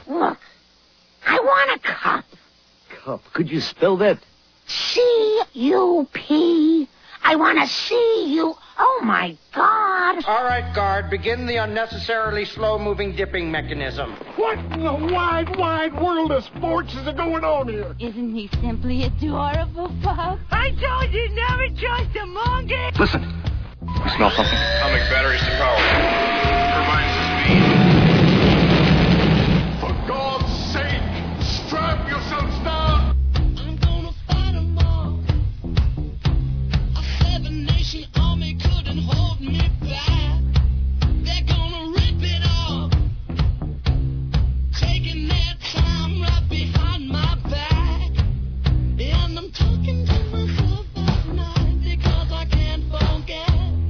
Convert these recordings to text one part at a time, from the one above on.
Look, I want a cup. Cup? Could you spell that? C-U-P. I want to see you. Oh, my God. All right, guard. Begin the unnecessarily slow-moving dipping mechanism. What in the wide, wide world of sports is going on here? Isn't he simply adorable, Pop? I told you never trust a monkey. Listen. You smell something? Atomic batteries to power. Turbines to speed. For God's sake, strap yourselves down. I'm gonna fight them all. A seven-nation army couldn't hold me back. They're gonna rip it off, taking their time right behind my back. And I'm talking to myself at night because I can't forget.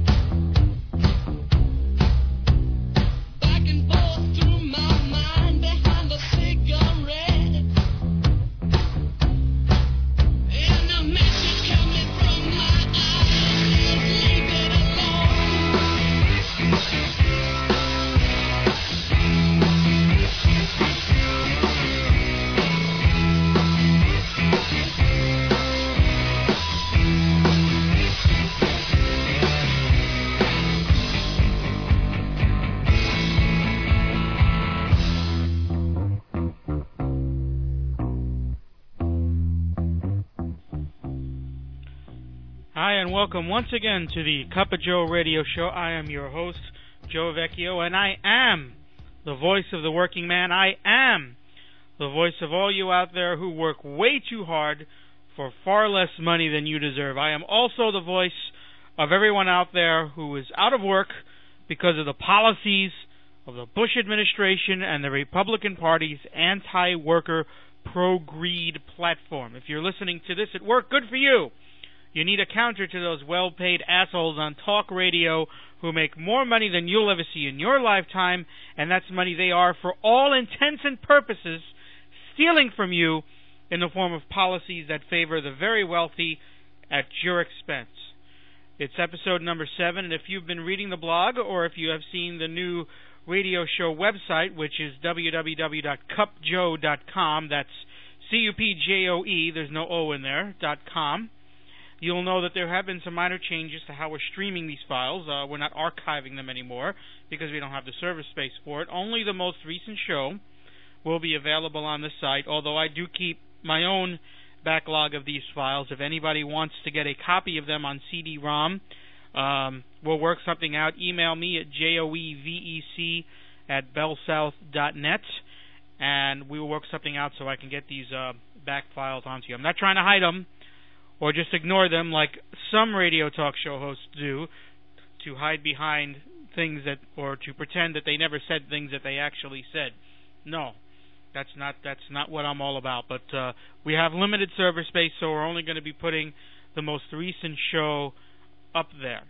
Back and forth through my mind behind a cigarette. And a message coming from my eyes, leave it Hi, and welcome once again to the Cup of Joe radio show. I am your host, Joe Vecchio, and I am the voice of the working man. I am the voice of all you out there who work way too hard for far less money than you deserve. I am also the voice of everyone out there who is out of work because of the policies of the Bush administration and the Republican Party's anti-worker, pro-greed platform. If you're listening to this at work, good for you. You need a counter to those well-paid assholes on talk radio who make more money than you'll ever see in your lifetime, and that's money they are, for all intents and purposes, stealing from you in the form of policies that favor the very wealthy at your expense. It's episode number 7, and if you've been reading the blog or if you have seen the new radio show website, which is www.cupjoe.com, that's C-U-P-J-O-E, there's no O in there, .com, you'll know that there have been some minor changes to how we're streaming these files. We're not archiving them anymore because we don't have the server space for it. Only the most recent show will be available on the site, although I do keep my own backlog of these files. If anybody wants to get a copy of them on CD-ROM, we'll work something out. Email me at joevec@bellsouth.net, and we will work something out so I can get these back files onto you. I'm not trying to hide them or just ignore them like some radio talk show hosts do, to hide behind things that, or to pretend that they never said things that they actually said. No, that's not what I'm all about. But we have limited server space, so we're only going to be putting the most recent show up there.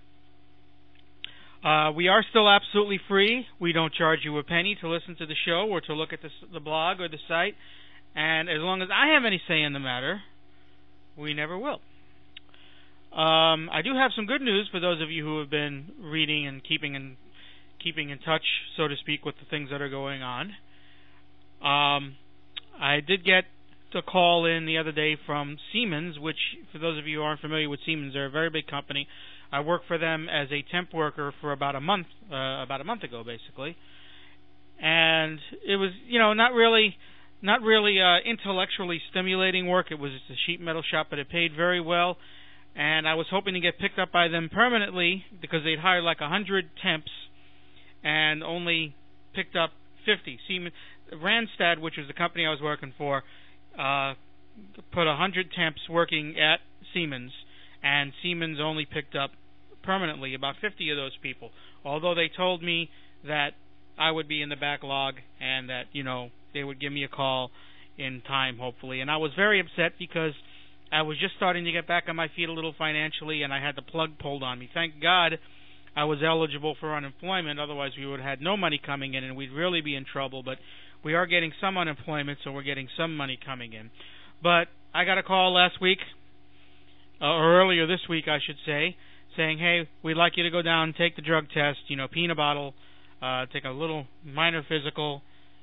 We are still absolutely free. We don't charge you a penny to listen to the show or to look at the blog or the site. And as long as I have any say in the matter, we never will. I do have some good news for those of you who have been reading and keeping in touch, so to speak, with the things that are going on. I did get a call in the other day from Siemens, which, for those of you who aren't familiar with Siemens, they're a very big company. I worked for them as a temp worker for about a month ago, basically. And it was, not really intellectually stimulating work. It was just a sheet metal shop, but it paid very well. And I was hoping to get picked up by them permanently because they'd hired like 100 temps and only picked up 50. Siemens, Randstad, which was the company I was working for, put 100 temps working at Siemens, and Siemens only picked up permanently about 50 of those people, although they told me that I would be in the backlog and that, they would give me a call in time, hopefully. And I was very upset because I was just starting to get back on my feet a little financially, and I had the plug pulled on me. Thank God I was eligible for unemployment, otherwise we would have had no money coming in and we'd really be in trouble. But we are getting some unemployment, so we're getting some money coming in. But I got a call last week, or earlier this week I should say, saying, hey, we'd like you to go down and take the drug test, peanut bottle, take a little minor physical,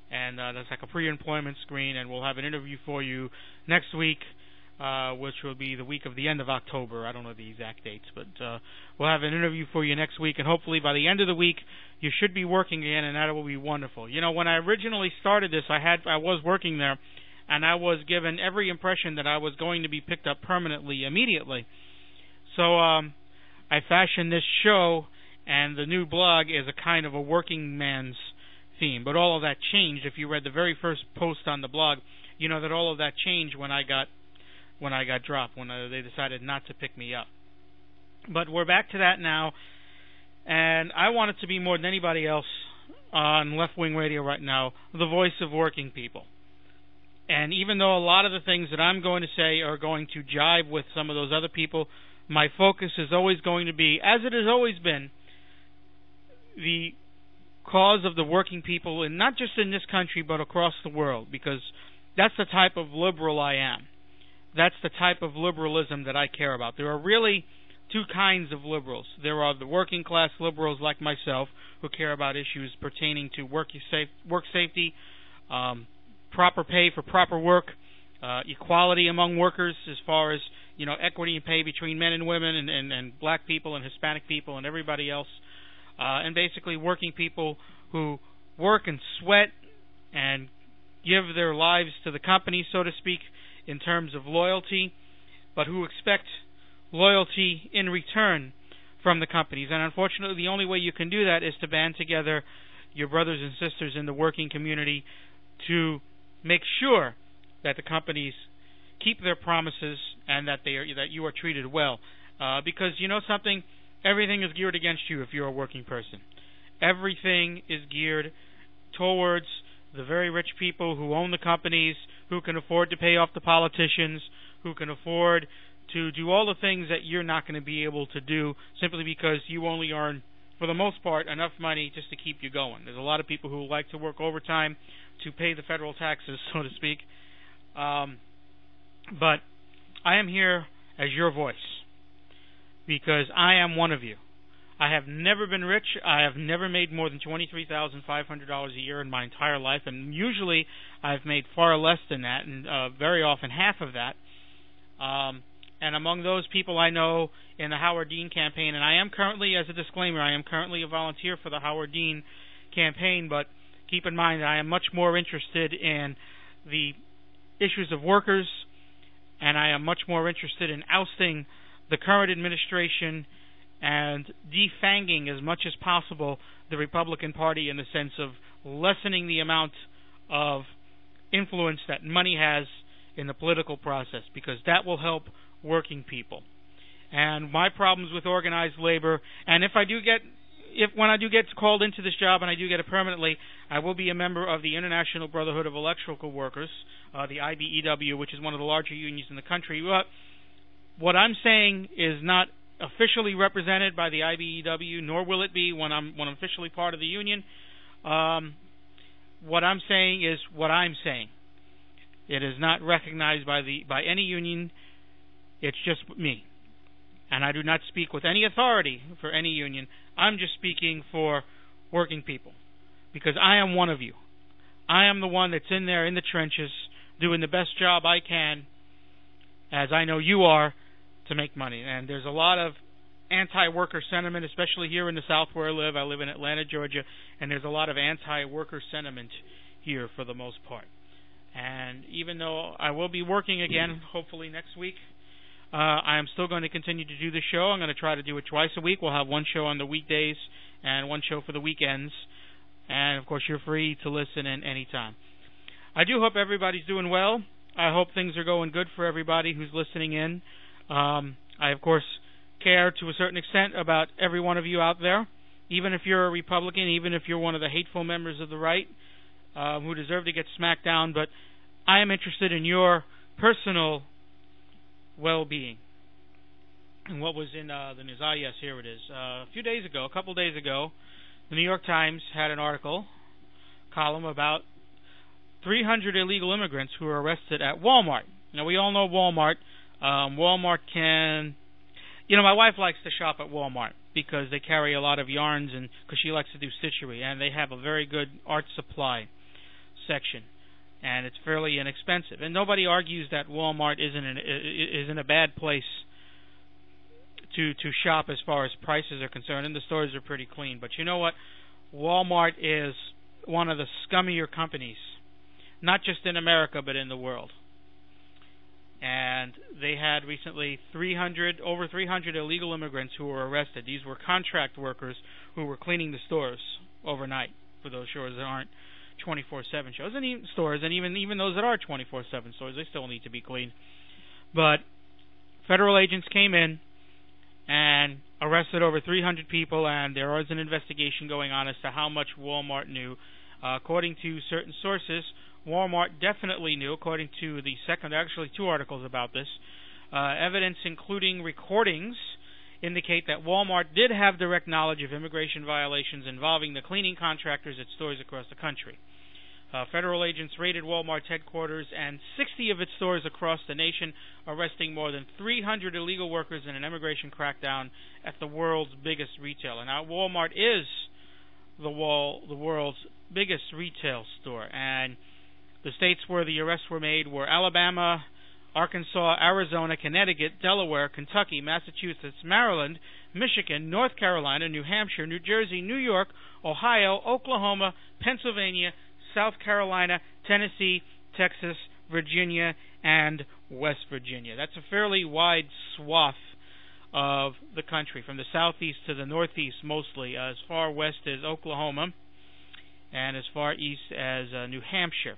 and that's like a pre-employment screen, and we'll have an interview for you next week, which will be the week of the end of October. I don't know the exact dates, but we'll have an interview for you next week, and hopefully by the end of the week, you should be working again, and that will be wonderful. You know, when I originally started this, I was working there, and I was given every impression that I was going to be picked up permanently immediately. So I fashioned this show, and the new blog is a kind of a working man's theme. But all of that changed. If you read the very first post on the blog, you know that all of that changed when I got dropped, when they decided not to pick me up. But we're back to that now, and I want it to be more than anybody else on Left Wing Radio right now, the voice of working people. And even though a lot of the things that I'm going to say are going to jive with some of those other people, my focus is always going to be, as it has always been, the cause of the working people, and not just in this country but across the world, because that's the type of liberal I am. That's the type of liberalism that I care about. There are really two kinds of liberals. There are the working class liberals like myself who care about issues pertaining to work safety, proper pay for proper work, equality among workers as far as, you know, equity in pay between men and women and black people and Hispanic people and everybody else, and basically working people who work and sweat and give their lives to the company, so to speak, in terms of loyalty, but who expect loyalty in return from the companies. And unfortunately, the only way you can do that is to band together your brothers and sisters in the working community to make sure that the companies keep their promises and that you are treated well. Because you know something, everything is geared against you if you're a working person. Everything is geared towards the very rich people who own the companies, who can afford to pay off the politicians, who can afford to do all the things that you're not going to be able to do simply because you only earn, for the most part, enough money just to keep you going. There's a lot of people who like to work overtime to pay the federal taxes, so to speak. But I am here as your voice because I am one of you. I have never been rich. I have never made more than $23,500 a year in my entire life, and usually I've made far less than that, and very often half of that. And among those people I know in the Howard Dean campaign, and I am currently, as a disclaimer, I am currently a volunteer for the Howard Dean campaign, but keep in mind that I am much more interested in the issues of workers, and I am much more interested in ousting the current administration and defanging as much as possible the Republican Party in the sense of lessening the amount of influence that money has in the political process, because that will help working people. And my problems with organized labor, and when I do get called into this job and I do get it permanently, I will be a member of the International Brotherhood of Electrical Workers, the IBEW, which is one of the larger unions in the country. But what I'm saying is not officially represented by the IBEW, nor will it be when I'm officially part of the union. What I'm saying is what I'm saying. It is not recognized by any union. It's just me. And I do not speak with any authority for any union. I'm just speaking for working people, because I am one of you. I am the one that's in there in the trenches doing the best job I can, as I know you are, to make money. And there's a lot of anti-worker sentiment, especially here in the South where I live. I live in Atlanta, Georgia, and there's a lot of anti-worker sentiment here for the most part. And even though I will be working again, hopefully next week, I am still going to continue to do the show. I'm going to try to do it twice a week. We'll have one show on the weekdays and one show for the weekends. And, of course, you're free to listen in any time. I do hope everybody's doing well. I hope things are going good for everybody who's listening in. I, of course, care to a certain extent about every one of you out there, even if you're a Republican, even if you're one of the hateful members of the right who deserve to get smacked down. But I am interested in your personal well-being. And what was in the news? Yes, here it is. A couple days ago, the New York Times had an column about 300 illegal immigrants who were arrested at Walmart. Now, we all know Walmart. Walmart can... my wife likes to shop at Walmart because they carry a lot of yarns and because she likes to do stitchery, and they have a very good art supply. section, and it's fairly inexpensive. And nobody argues that Walmart isn't a bad place to shop as far as prices are concerned, and the stores are pretty clean. But you know what? Walmart is one of the scummier companies, not just in America but in the world. And they had recently over 300 illegal immigrants who were arrested. These were contract workers who were cleaning the stores overnight for those stores that aren't 24/7 stores, and even those that are 24/7 stores, they still need to be cleaned. But federal agents came in and arrested over 300 people, and there was an investigation going on as to how much Walmart knew. According to certain sources, Walmart definitely knew, according to the actually two articles about this. Evidence including recordings indicate that Walmart did have direct knowledge of immigration violations involving the cleaning contractors at stores across the country. Federal agents raided Walmart's headquarters and 60 of its stores across the nation, arresting more than 300 illegal workers in an immigration crackdown at the world's biggest retailer. Now, Walmart is the world's biggest retail store, and the states where the arrests were made were Alabama, Arkansas, Arizona, Connecticut, Delaware, Kentucky, Massachusetts, Maryland, Michigan, North Carolina, New Hampshire, New Jersey, New York, Ohio, Oklahoma, Pennsylvania, South Carolina, Tennessee, Texas, Virginia, and West Virginia. That's a fairly wide swath of the country, from the southeast to the northeast mostly, as far west as Oklahoma, and as far east as New Hampshire.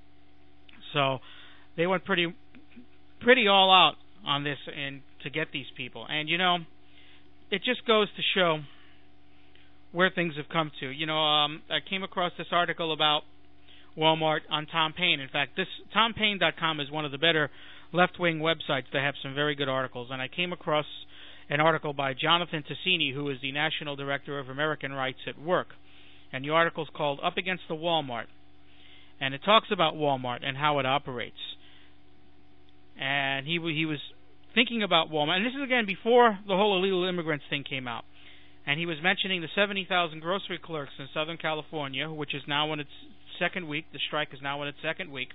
So they went pretty all out on this and to get these people. And you know, it just goes to show where things have come to. You know, I came across this article about Walmart on Tom Paine. In fact, this TomPaine.com is one of the better left-wing websites. They have some very good articles. And I came across an article by Jonathan Tassini, who is the National Director of American Rights at Work. And the article is called Up Against the Walmart. And it talks about Walmart and how it operates. And he was thinking about Walmart. And this is, again, before the whole illegal immigrants thing came out. And he was mentioning the 70,000 grocery clerks in Southern California, which is now in its second week. The strike is now in its second week.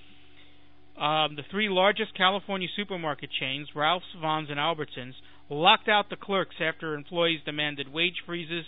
The three largest California supermarket chains, Ralph's, Vons, and Albertsons, locked out the clerks after employees demanded wage freezes.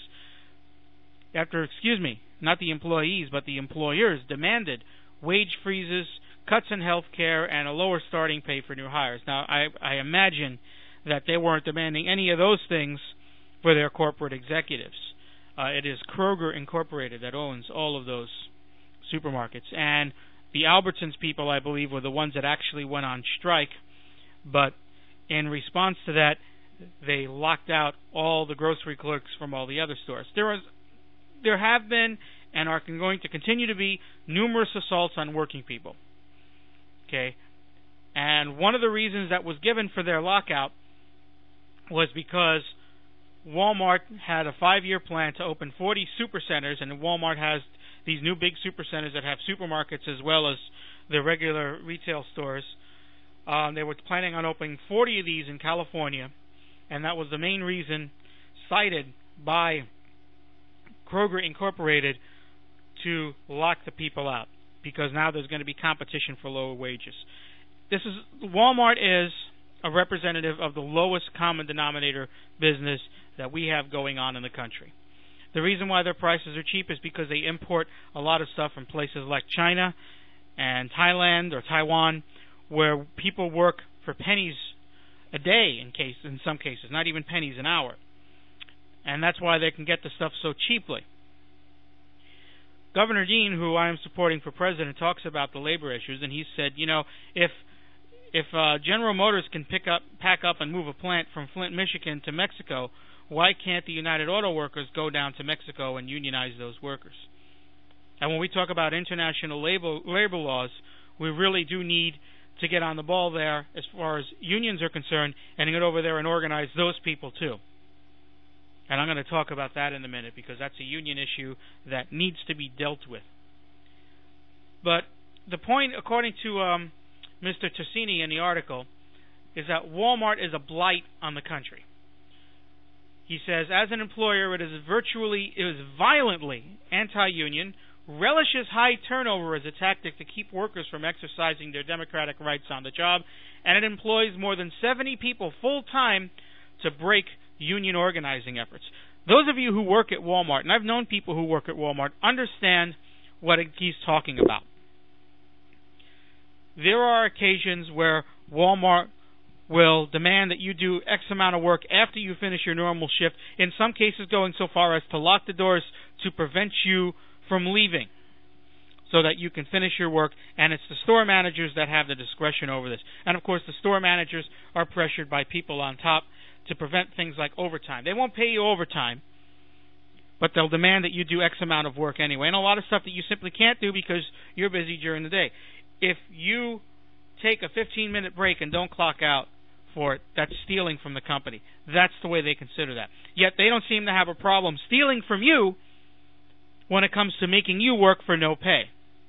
Not the employees, but the employers demanded wage freezes, cuts in health care, and a lower starting pay for new hires. Now, I imagine that they weren't demanding any of those things for their corporate executives. It is Kroger Incorporated that owns all of those supermarkets. And the Albertsons people, I believe, were the ones that actually went on strike. But in response to that, they locked out all the grocery clerks from all the other stores. There have been and are going to continue to be numerous assaults on working people. Okay? And one of the reasons that was given for their lockout was because Walmart had a 5-year plan to open 40 supercenters, and Walmart has these new big supercenters that have supermarkets as well as the regular retail stores. They were planning on opening 40 of these in California, and that was the main reason cited by Kroger Incorporated to lock the people out, because now there's going to be competition for lower wages. Walmart is a representative of the lowest common denominator business that we have going on in the country. The reason why their prices are cheap is because they import a lot of stuff from places like China and Thailand or Taiwan, where people work for pennies a day in some cases, not even pennies an hour. And that's why they can get the stuff so cheaply. Governor Dean, who I am supporting for president, talks about the labor issues, and he said, you know, if General Motors can pack up and move a plant from Flint, Michigan to Mexico, why can't the United Auto Workers go down to Mexico and unionize those workers? And when we talk about international labor laws, we really do need to get on the ball there as far as unions are concerned and get over there and organize those people too. And I'm going to talk about that in a minute, because that's a union issue that needs to be dealt with. But the point, according to Mr. Tassini in the article, is that Walmart is a blight on the country. He says, as an employer, it is violently anti-union, relishes high turnover as a tactic to keep workers from exercising their democratic rights on the job, and it employs more than 70 people full-time to break union organizing efforts. Those of you who work at Walmart, and I've known people who work at Walmart, understand what he's talking about. There are occasions where Walmart will demand that you do X amount of work after you finish your normal shift, in some cases going so far as to lock the doors to prevent you from leaving so that you can finish your work, and it's the store managers that have the discretion over this. And of course the store managers are pressured by people on top to prevent things like overtime. They won't pay you overtime, but they'll demand that you do X amount of work anyway, and a lot of stuff that you simply can't do because you're busy during the day. If you take a 15-minute break and don't clock out for it, that's stealing from the company. That's the way they consider that. Yet they don't seem to have a problem stealing from you when it comes to making you work for no pay.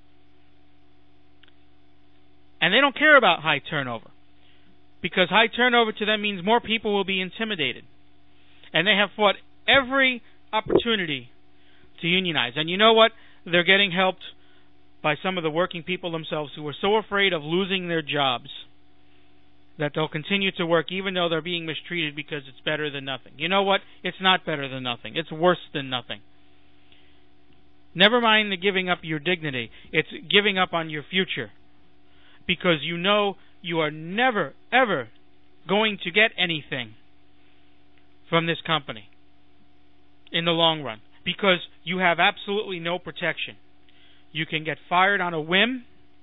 And they don't care about high turnover, because high turnover to them means more people will be intimidated. And they have fought every opportunity to unionize. And you know what? They're getting helped by some of the working people themselves who are so afraid of losing their jobs that they'll continue to work even though they're being mistreated because it's better than nothing. You know what? It's not better than nothing. It's worse than nothing. Never mind the giving up your dignity. It's giving up on your future, because you know you are never, ever going to get anything from this company in the long run, because you have absolutely no protection. You can get fired on a whim.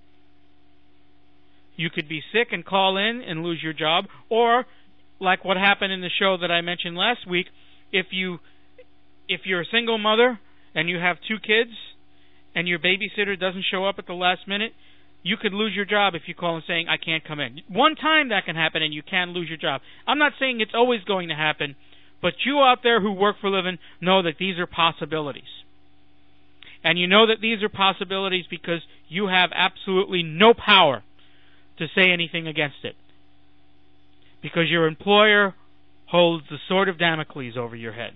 You could be sick and call in and lose your job, or like what happened in the show that I mentioned last week, if you're a single mother and you have 2 kids and your babysitter doesn't show up at the last minute, you could lose your job if you call and saying, I can't come in. One time that can happen and you can lose your job. I'm not saying it's always going to happen, but you out there who work for a living know that these are possibilities. And you know that these are possibilities because you have absolutely no power to say anything against it, because your employer holds the sword of Damocles over your head.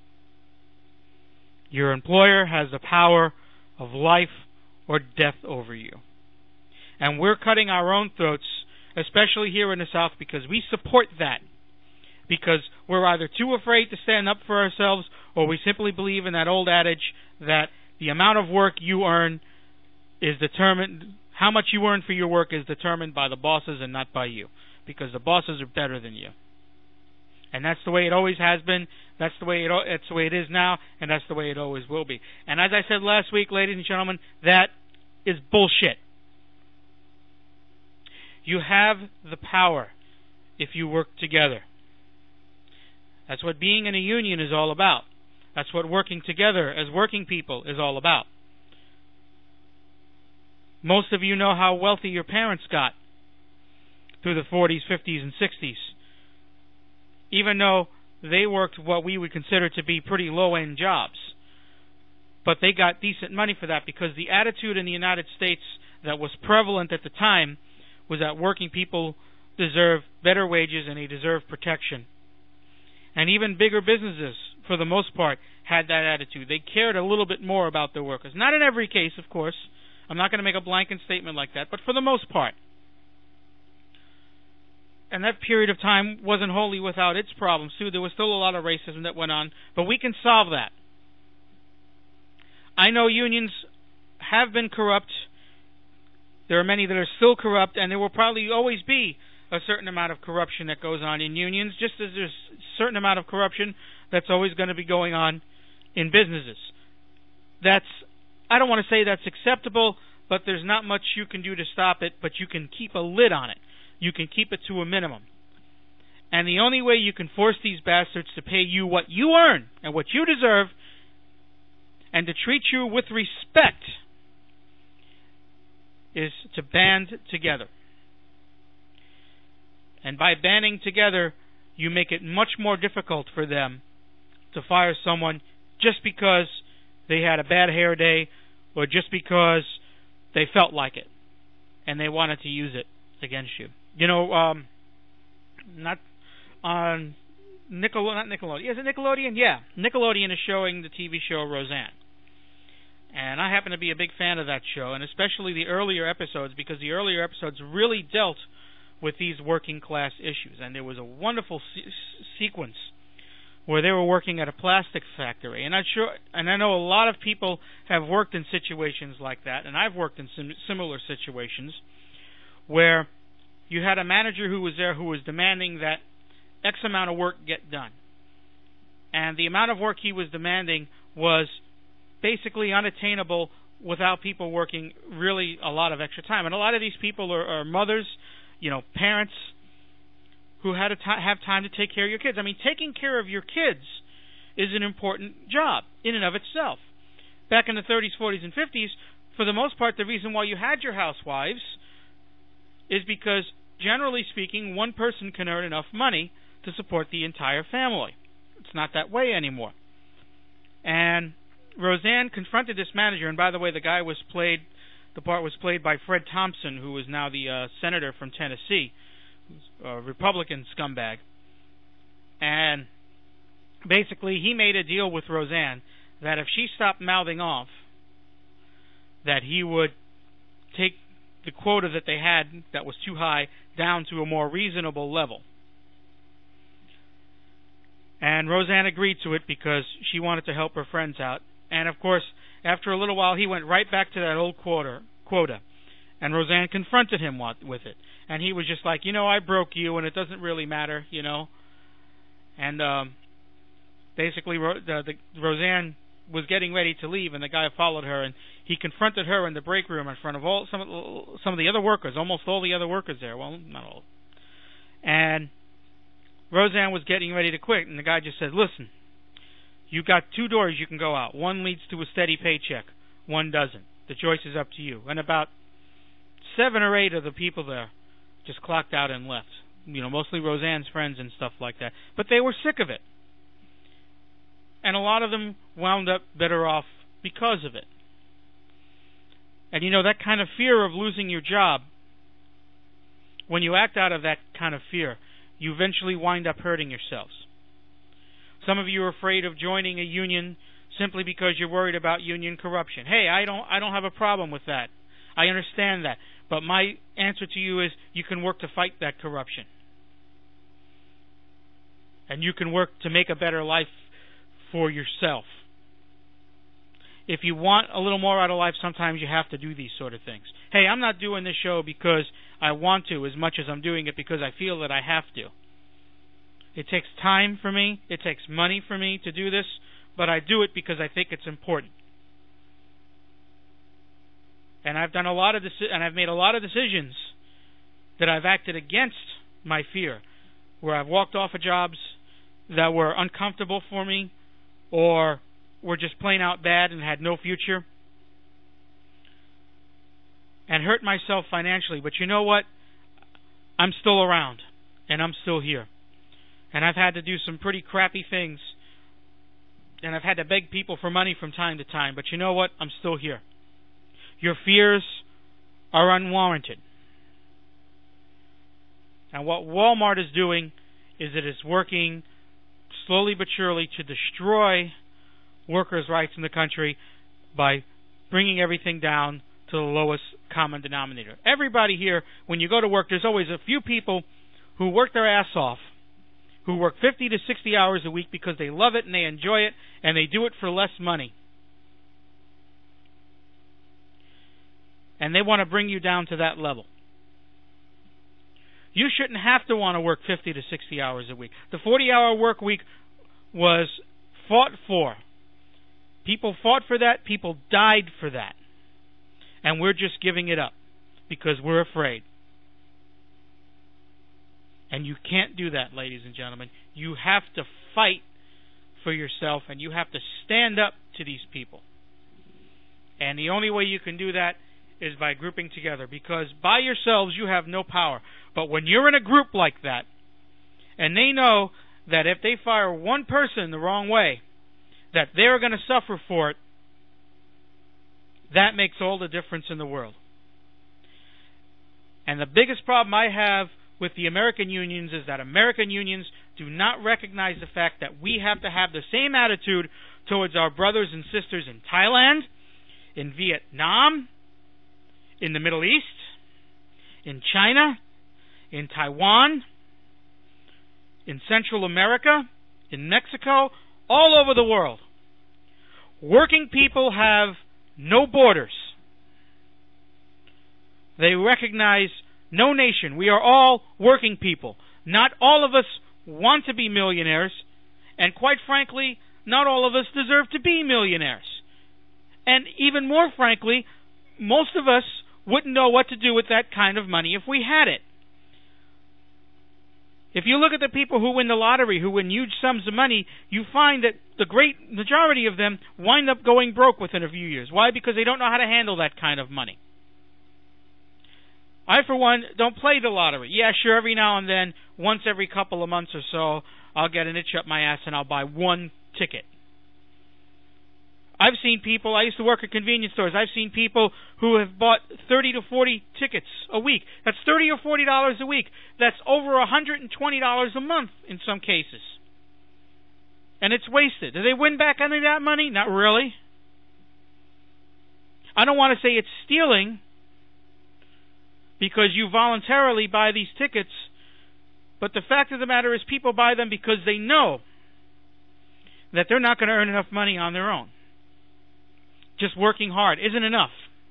Your employer has the power of life or death over you. And we're cutting our own throats, especially here in the South, because we support that. Because we're either too afraid to stand up for ourselves, or we simply believe in that old adage that the amount of work you earn is determined, how much you earn for your work is determined by the bosses and not by you, because the bosses are better than you. And that's the way it always has been, that's the way it is now, and that's the way it always will be. And as I said last week, ladies and gentlemen, that is bullshit. You have the power if you work together. That's what being in a union is all about. That's what working together as working people is all about. Most of you know how wealthy your parents got through the 40s, 50s, and 60s. Even though they worked what we would consider to be pretty low-end jobs. But they got decent money for that, because the attitude in the United States that was prevalent at the time was that working people deserve better wages and they deserve protection. And even bigger businesses, for the most part, had that attitude. They cared a little bit more about their workers. Not in every case, of course. I'm not going to make a blanket statement like that, but for the most part. And that period of time wasn't wholly without its problems, too. There was still a lot of racism that went on, but we can solve that. I know unions have been corrupt. There are many that are still corrupt, and there will probably always be a certain amount of corruption that goes on in unions, just as there's a certain amount of corruption that's always going to be going on in businesses. I don't want to say that's acceptable, but there's not much you can do to stop it, but you can keep a lid on it. You can keep it to a minimum. And the only way you can force these bastards to pay you what you earn and what you deserve, and to treat you with respect, is to band together. And by banding together, you make it much more difficult for them to fire someone just because they had a bad hair day, or just because they felt like it and they wanted to use it against you. You know, not on Nickelodeon. Is it Nickelodeon? Yeah. Nickelodeon is showing the TV show Roseanne. And I happen to be a big fan of that show, and especially the earlier episodes, because the earlier episodes really dealt with these working class issues. And there was a wonderful sequence where they were working at a plastic factory. And I know a lot of people have worked in situations like that, and I've worked in similar situations where you had a manager who was there who was demanding that X amount of work get done. And the amount of work he was demanding was basically unattainable without people working really a lot of extra time. And a lot of these people are mothers, parents who had to have time to take care of your kids. I mean, taking care of your kids is an important job in and of itself. Back in the 30s, 40s, and 50s, for the most part, the reason why you had your housewives is because, generally speaking, one person can earn enough money to support the entire family. It's not that way anymore. And Roseanne confronted this manager, and by the way, the part was played by Fred Thompson, who is now the senator from Tennessee, a Republican scumbag. And basically, he made a deal with Roseanne that if she stopped mouthing off, that he would take the quota that they had that was too high down to a more reasonable level. And Roseanne agreed to it because she wanted to help her friends out. And, of course, after a little while, he went right back to that old quota. And Roseanne confronted him with it. And he was just like, I broke you, and it doesn't really matter, And basically, Roseanne was getting ready to leave, and the guy followed her, and he confronted her in the break room in front of some of the other workers, almost all the other workers there. Well, not all. And Roseanne was getting ready to quit, and the guy just said, listen, you got two doors you can go out. One leads to a steady paycheck. One doesn't. The choice is up to you. And about 7 or 8 of the people there just clocked out and left. Mostly Roseanne's friends and stuff like that. But they were sick of it. And a lot of them wound up better off because of it. And that kind of fear of losing your job, when you act out of that kind of fear, you eventually wind up hurting yourselves. Some of you are afraid of joining a union simply because you're worried about union corruption. Hey, I don't have a problem with that. I understand that. But my answer to you is you can work to fight that corruption. And you can work to make a better life for yourself. If you want a little more out of life, sometimes you have to do these sort of things. Hey, I'm not doing this show because I want to as much as I'm doing it because I feel that I have to. It takes time for me. It takes money for me to do this, but I do it because I think it's important. And I've done I've made a lot of decisions that I've acted against my fear, where I've walked off of jobs that were uncomfortable for me or were just plain out bad and had no future, and hurt myself financially. But you know what? I'm still around, and I'm still here. And I've had to do some pretty crappy things, and I've had to beg people for money from time to time. But you know what? I'm still here. Your fears are unwarranted. And what Walmart is doing is it is working slowly but surely to destroy workers' rights in the country by bringing everything down to the lowest common denominator. Everybody here, when you go to work, there's always a few people who work their ass off, who work 50 to 60 hours a week because they love it and they enjoy it, and they do it for less money. And they want to bring you down to that level. You shouldn't have to want to work 50 to 60 hours a week. The 40-hour work week was fought for. People fought for that. People died for that. And we're just giving it up because we're afraid. And you can't do that, ladies and gentlemen. You have to fight for yourself, and you have to stand up to these people. And the only way you can do that is by grouping together, because by yourselves you have no power. But when you're in a group like that, and they know that if they fire one person the wrong way, that they're going to suffer for it, that makes all the difference in the world. And the biggest problem I have with the American unions is that American unions do not recognize the fact that we have to have the same attitude towards our brothers and sisters in Thailand, in Vietnam, in the Middle East, in China, in Taiwan, in Central America, in Mexico, all over the world. Working people have no borders. They recognize no nation. We are all working people. Not all of us want to be millionaires, and quite frankly, not all of us deserve to be millionaires. And even more frankly, most of us wouldn't know what to do with that kind of money if we had it. If you look at the people who win the lottery, who win huge sums of money, you find that the great majority of them wind up going broke within a few years. Why? Because they don't know how to handle that kind of money. I, for one, don't play the lottery. Yeah, sure, every now and then, once every couple of months or so, I'll get an itch up my ass and I'll buy one ticket. I've seen people, I used to work at convenience stores, I've seen people who have bought 30 to 40 tickets a week. That's $30 or $40 a week. That's over $120 a month in some cases. And it's wasted. Do they win back any of that money? Not really. I don't want to say it's stealing, because you voluntarily buy these tickets, but the fact of the matter is people buy them because they know that they're not going to earn enough money on their own. Just working hard isn't enough.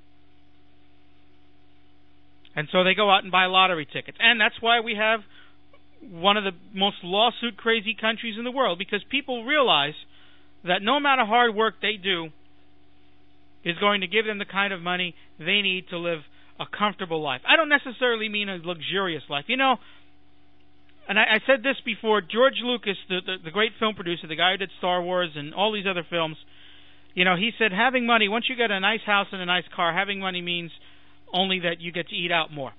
And so they go out and buy lottery tickets. And that's why we have one of the most lawsuit-crazy countries in the world, because people realize that no matter hard work they do is going to give them the kind of money they need to live a comfortable life. I don't necessarily mean a luxurious life. You know, and I said this before, George Lucas, the great film producer, the guy who did Star Wars and all these other films, you know, he said having money, once you get a nice house and a nice car, having money means only that you get to eat out more.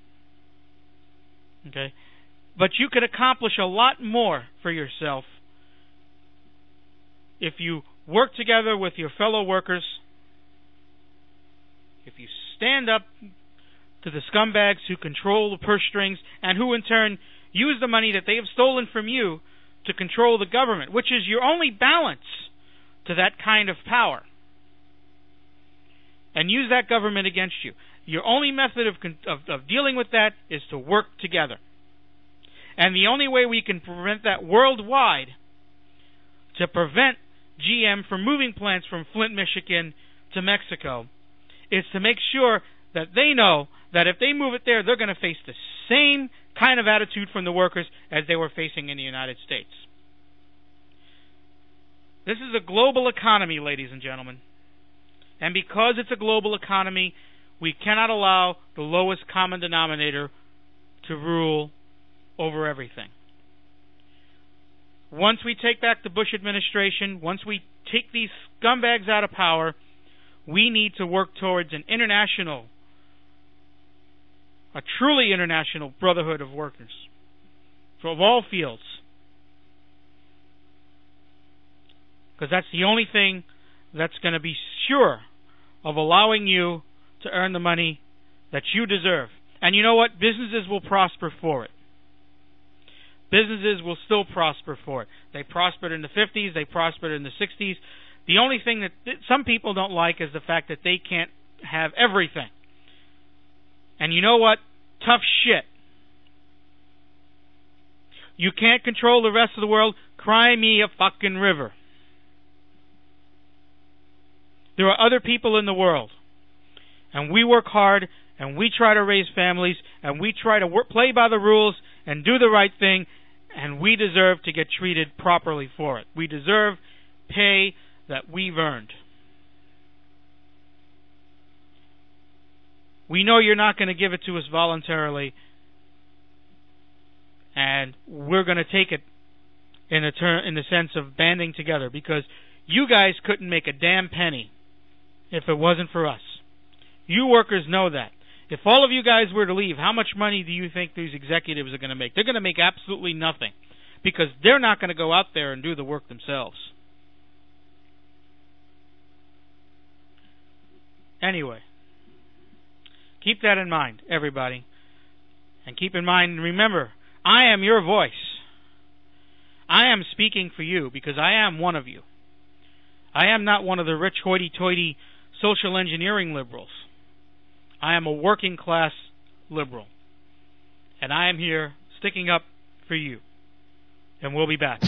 Okay? But you could accomplish a lot more for yourself if you work together with your fellow workers, if you stand up to the scumbags who control the purse strings and who in turn use the money that they have stolen from you to control the government, which is your only balance to that kind of power, and use that government against you. Your only method of dealing with that is to work together. And the only way we can prevent that worldwide, to prevent GM from moving plants from Flint, Michigan to Mexico, is to make sure that they know that if they move it there, they're going to face the same kind of attitude from the workers as they were facing in the United States. This is a global economy, ladies and gentlemen. And because it's a global economy, we cannot allow the lowest common denominator to rule over everything. Once we take back the Bush administration, once we take these scumbags out of power, we need to work towards an international, a truly international brotherhood of workers of all fields. Because that's the only thing that's going to be sure of allowing you to earn the money that you deserve. And you know what? Businesses will prosper for it. Businesses will still prosper for it. They prospered in the 50s. They prospered in the 60s. The only thing that some people don't like is the fact that they can't have everything. And you know what? Tough shit. You can't control the rest of the world. Cry me a fucking river. There are other people in the world, and we work hard, and we try to raise families, and we try to play by the rules and do the right thing, and we deserve to get treated properly for it. We deserve pay that we've earned. We know you're not going to give it to us voluntarily, and we're going to take it in the sense of banding together, because you guys couldn't make a damn penny if it wasn't for us. You workers know that. If all of you guys were to leave, how much money do you think these executives are going to make? They're going to make absolutely nothing, because they're not going to go out there and do the work themselves. Anyway, keep that in mind, everybody. And keep in mind, and remember, I am your voice. I am speaking for you, because I am one of you. I am not one of the rich hoity-toity social engineering liberals. I am a working class liberal. And I am here sticking up for you. And we'll be back.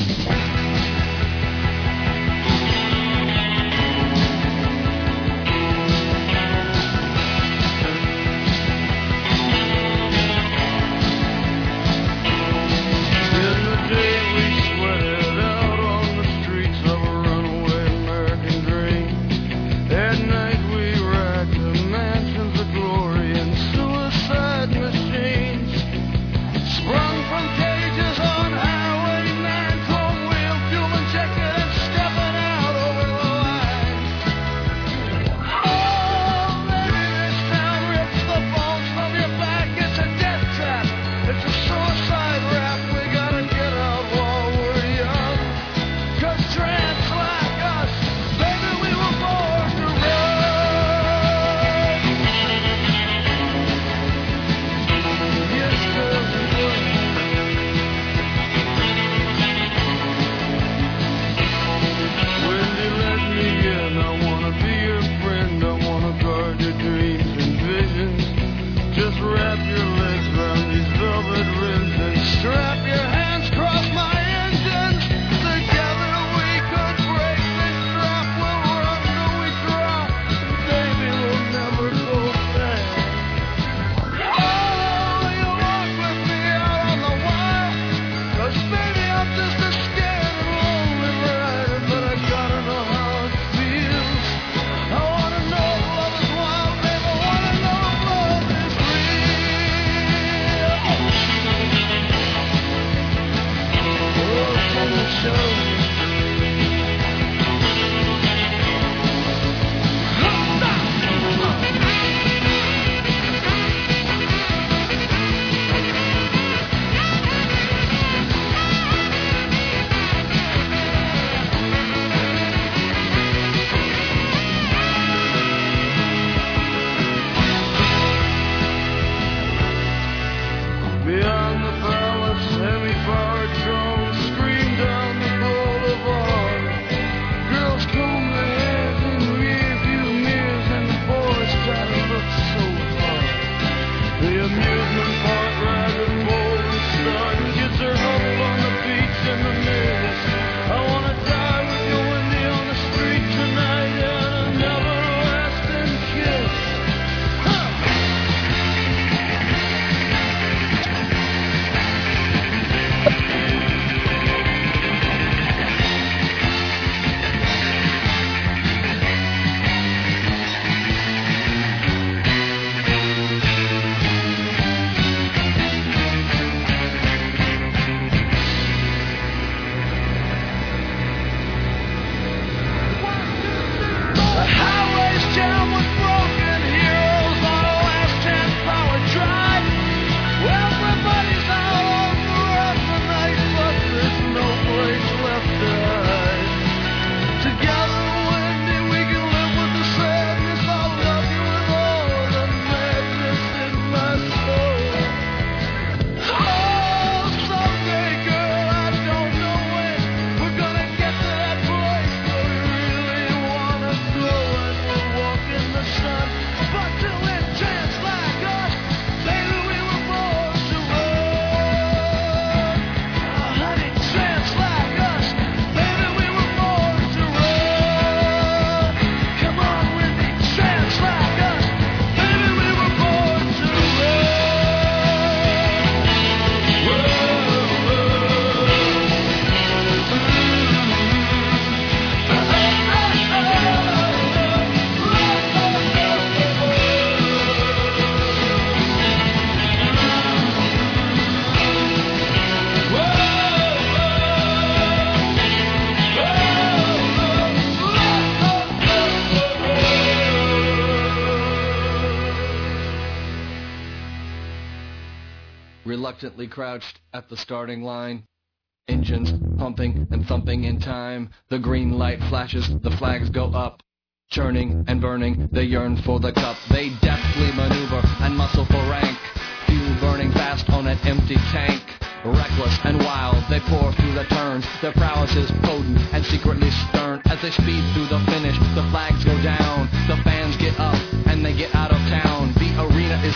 Reluctantly crouched at the starting line, engines pumping and thumping in time. The green light flashes, the flags go up, churning and burning, they yearn for the cup. They deftly maneuver and muscle for rank, fuel burning fast on an empty tank. Reckless and wild, they pour through the turns, their prowess is potent and secretly stern. As they speed through the finish, the flags go down,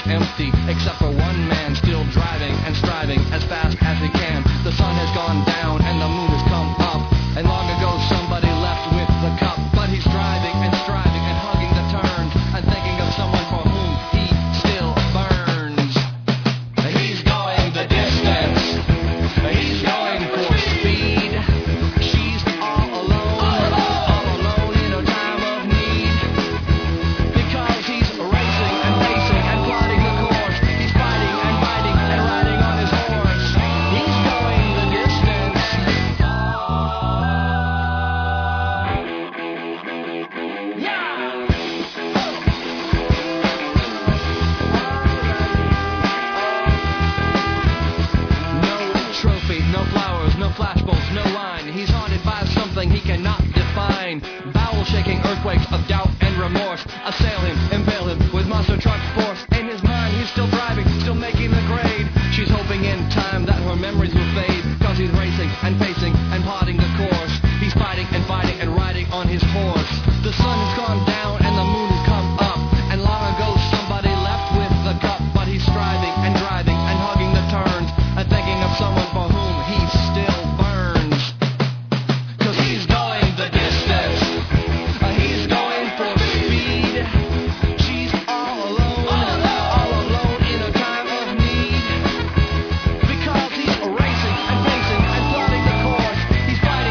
empty, except for one man still driving and striving as fast as he can. The sun has gone down and the moon has come up, and long ago somebody left with the cup. But he's driving and striving and hugging the turns and thinking of someone for whom he still burns. He's going the distance. He's going for speed. She's all alone in a time of need. Because he's racing and pacing and plotting the course. He's fighting and fighting and riding on his horse. He's going the distance. No trophy, no flowers, no flashbulbs, no line. He's haunted by something he cannot define. Bowel-shaking earthquakes of doubt and remorse assail him, impale him with monster truck force. In his mind, he's still driving, still making the grade. She's hoping in time that her memories will fade, cause he's racing and pacing and plotting the course. He's fighting and fighting and riding on his horse. The sun has gone down and the moon has come up, and long ago somebody left with the cup. But he's striving and driving and hugging the turns and thinking of someone for whom he still burns. Cause he's going the distance. He's going for speed. She's all alone in a time of need. Because he's racing and pacing and plotting the course. He's fighting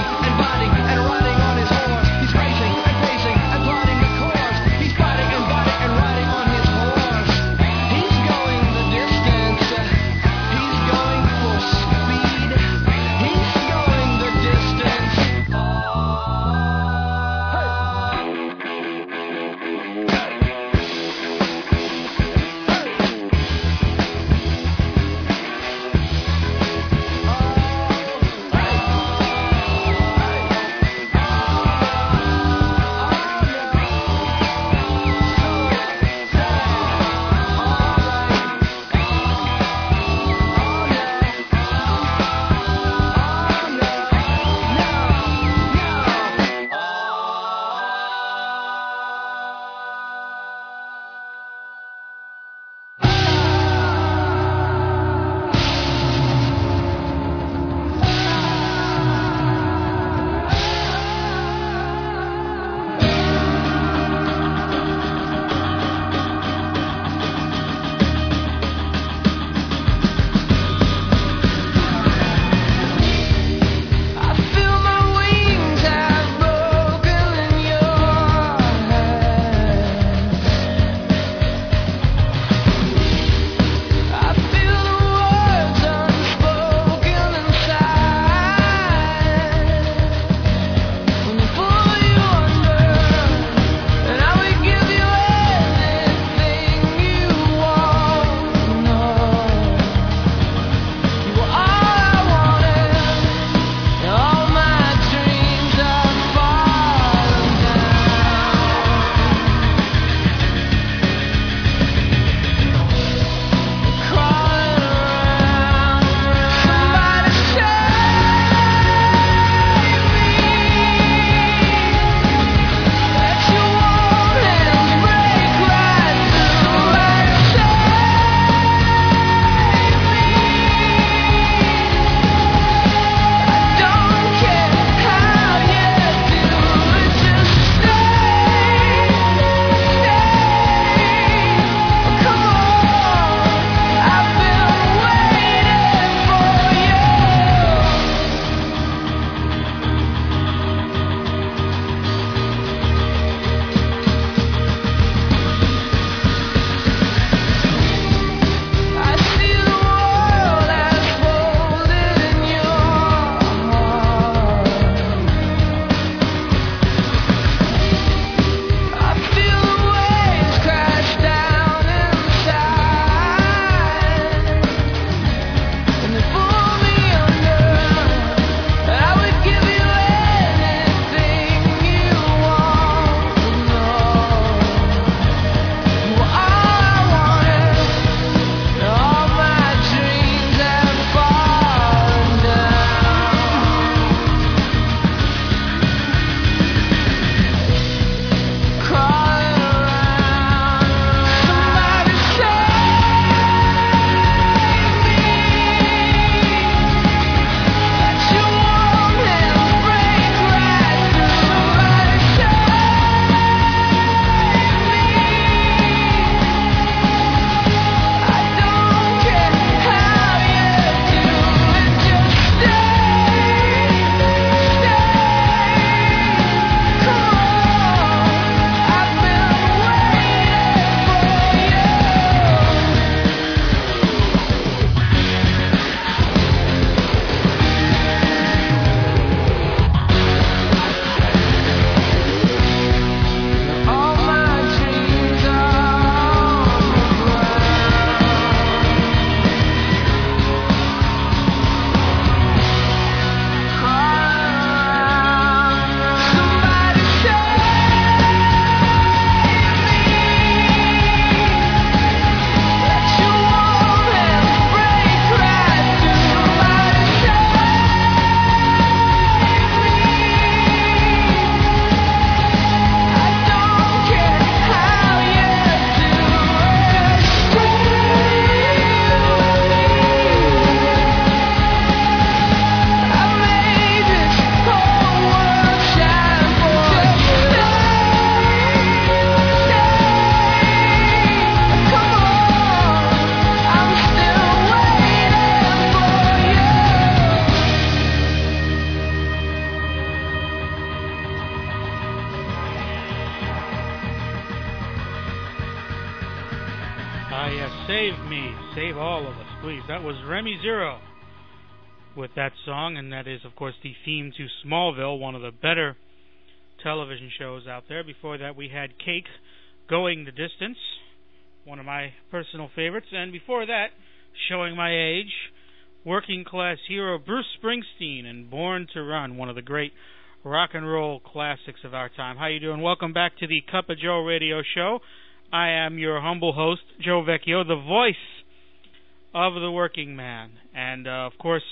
Save all of us, please. That was Remy Zero with that song, and that is, of course, the theme to Smallville, one of the better television shows out there. Before that, we had Cake, Going the Distance, one of my personal favorites. And before that, showing my age, working class hero Bruce Springsteen and Born to Run, one of the great rock and roll classics of our time. How you doing? Welcome back to the Cup of Joe radio show. I am your humble host, Joe Vecchio, the voice of the working man. And, of course,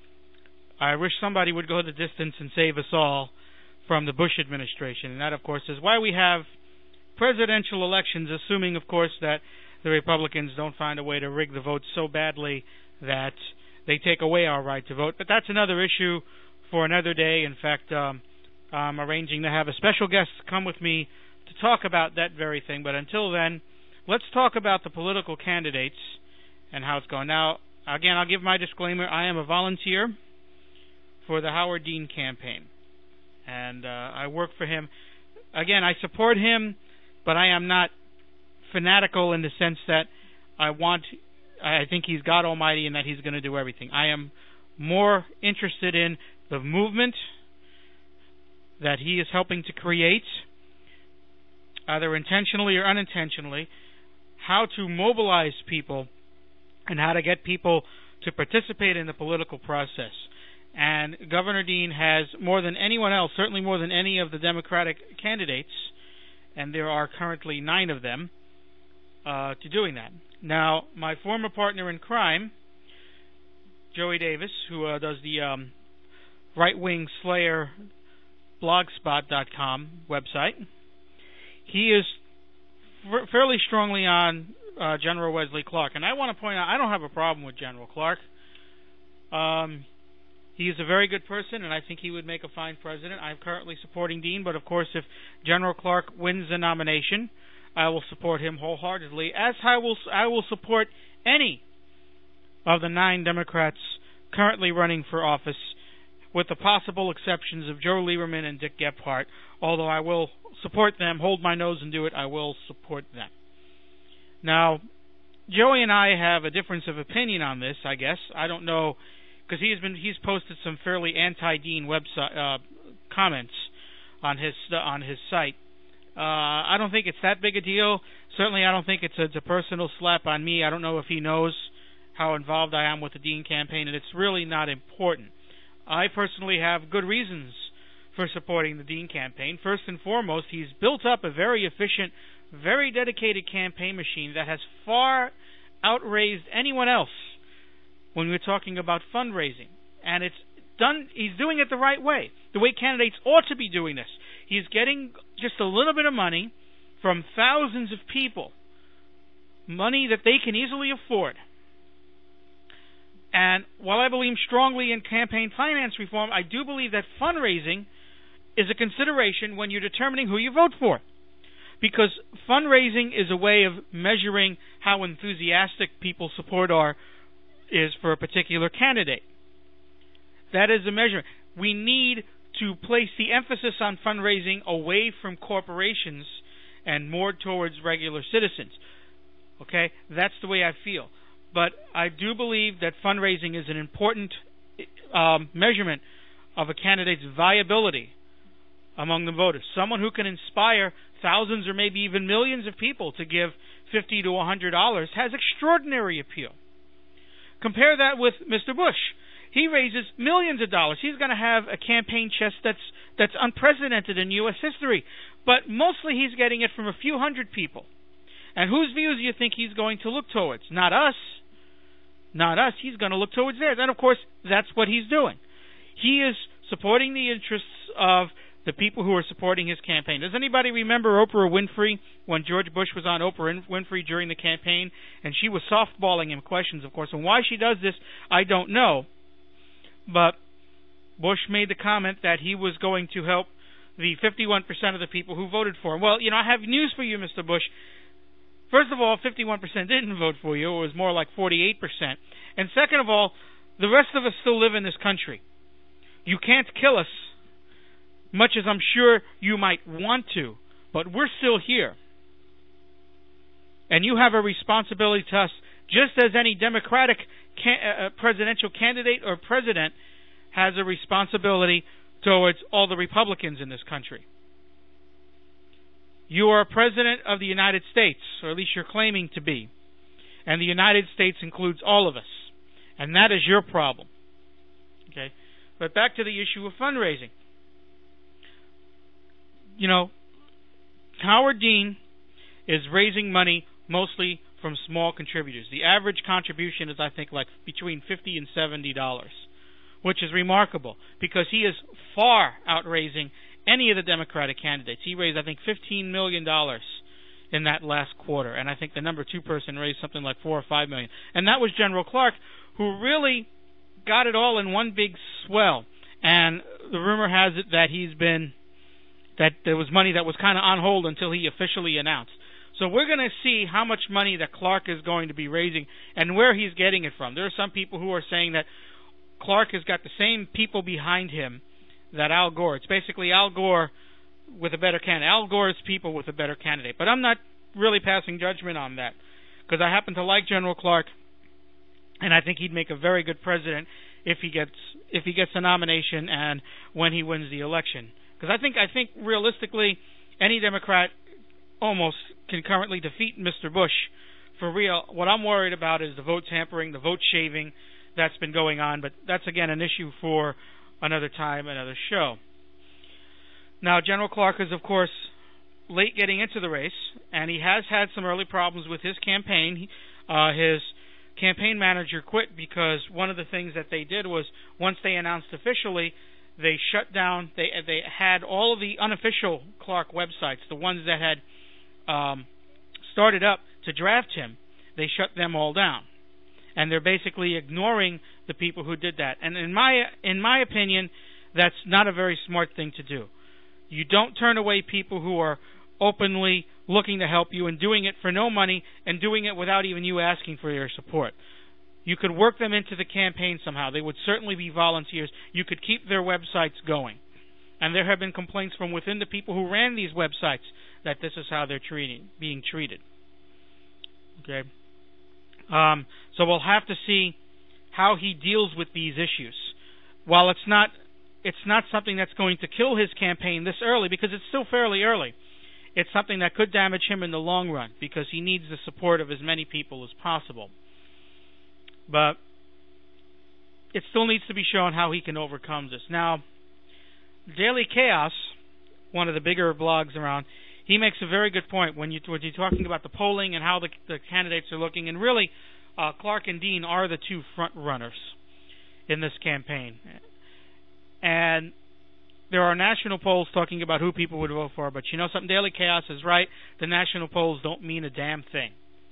I wish somebody would go the distance and save us all from the Bush administration. And that, of course, is why we have presidential elections, assuming, of course, that the Republicans don't find a way to rig the vote so badly that they take away our right to vote. But that's another issue for another day. In fact, I'm arranging to have a special guest come with me to talk about that very thing. But until then, let's talk about the political candidates and how it's going. Now, again, I'll give my disclaimer. I am a volunteer for the Howard Dean campaign, and I work for him. Again, I support him, but I am not fanatical in the sense that I think he's God Almighty and that he's going to do everything. I am more interested in the movement that he is helping to create, either intentionally or unintentionally, how to mobilize people and how to get people to participate in the political process. And Governor Dean has, more than anyone else, certainly more than any of the Democratic candidates, and there are currently 9 of them, to doing that. Now, my former partner in crime, Joey Davis, who does the right-wing slayer blogspot.com website, he is fairly strongly on General Wesley Clark. And I want to point out, I don't have a problem with General Clark. He is a very good person, and I think he would make a fine president. I'm currently supporting Dean, but of course, if General Clark wins the nomination, I will support him wholeheartedly, as I will support any of the 9 Democrats currently running for office, with the possible exceptions of Joe Lieberman and Dick Gephardt. Although I will support them, hold my nose and do it, I will support them. Now, Joey and I have a difference of opinion on this, I guess. I don't know, because he's posted some fairly anti-Dean website comments on his site. I don't think it's that big a deal. Certainly, I don't think it's a personal slap on me. I don't know if he knows how involved I am with the Dean campaign, and it's really not important. I personally have good reasons for supporting the Dean campaign. First and foremost, he's built up a very efficient, very dedicated campaign machine that has far outraised anyone else when we're talking about fundraising. And he's doing it the right way, the way candidates ought to be doing this. He's getting just a little bit of money from thousands of people, money that they can easily afford. And while I believe strongly in campaign finance reform, I do believe that fundraising is a consideration when you're determining who you vote for. Because fundraising is a way of measuring how enthusiastic people's support is for a particular candidate. That is a measurement. We need to place the emphasis on fundraising away from corporations and more towards regular citizens. Okay? That's the way I feel. But I do believe that fundraising is an important measurement of a candidate's viability among the voters. Someone who can inspire thousands or maybe even millions of people to give $50 to $100 has extraordinary appeal. Compare that with Mr. Bush. He raises millions of dollars. He's going to have a campaign chest that's unprecedented in U.S. history. But mostly he's getting it from a few hundred people. And whose views do you think he's going to look towards? Not us. Not us. He's going to look towards theirs. And, of course, that's what he's doing. He is supporting the interests of the people who are supporting his campaign. Does anybody remember Oprah Winfrey when George Bush was on Oprah Winfrey during the campaign? And she was softballing him questions, of course. And why she does this, I don't know. But Bush made the comment that he was going to help the 51% of the people who voted for him. Well, I have news for you, Mr. Bush. First of all, 51% didn't vote for you. It was more like 48%. And second of all, the rest of us still live in this country. You can't kill us, much as I'm sure you might want to, but we're still here. And you have a responsibility to us just as any Democratic presidential candidate or president has a responsibility towards all the Republicans in this country. You are a president of the United States, or at least you're claiming to be. And the United States includes all of us. And that is your problem. Okay? But back to the issue of fundraising. You know, Howard Dean is raising money mostly from small contributors. The average contribution is, I think, like between $50 and $70, which is remarkable because he is far outraising any of the Democratic candidates. He raised, I think, $15 million in that last quarter, and I think the number 2 person raised something like $4 or $5 million. And that was General Clark, who really got it all in one big swell. And the rumor has it that there was money that was kind of on hold until he officially announced. So we're going to see how much money that Clark is going to be raising and where he's getting it from. There are some people who are saying that Clark has got the same people behind him that Al Gore. It's basically Al Gore with a better candidate. Al Gore's people with a better candidate. But I'm not really passing judgment on that because I happen to like General Clark, and I think he'd make a very good president if he gets the nomination and when he wins the election. Because I think realistically, any Democrat almost can currently defeat Mr. Bush for real. What I'm worried about is the vote tampering, the vote shaving that's been going on. But that's, again, an issue for another time, another show. Now, General Clark is, of course, late getting into the race, and he has had some early problems with his campaign. His campaign manager quit because one of the things that they did was once they announced officially, they shut down, they had all of the unofficial Clark websites, the ones that had started up to draft him, they shut them all down. And they're basically ignoring the people who did that. And in my opinion, that's not a very smart thing to do. You don't turn away people who are openly looking to help you and doing it for no money and doing it without even you asking for their support. You could work them into the campaign somehow. They would certainly be volunteers. You could keep their websites going. And there have been complaints from within the people who ran these websites that this is how they're being treated. Okay. So we'll have to see how he deals with these issues. While it's not something that's going to kill his campaign this early, because it's still fairly early, it's something that could damage him in the long run because he needs the support of as many people as possible. But it still needs to be shown how he can overcome this. Now, Daily Chaos, one of the bigger blogs around, he makes a very good point when you're talking about the polling and how the candidates are looking. And really, Clark and Dean are the two front runners in this campaign. And there are national polls talking about who people would vote for. But you know something? Daily Chaos is right. The national polls don't mean a damn thing.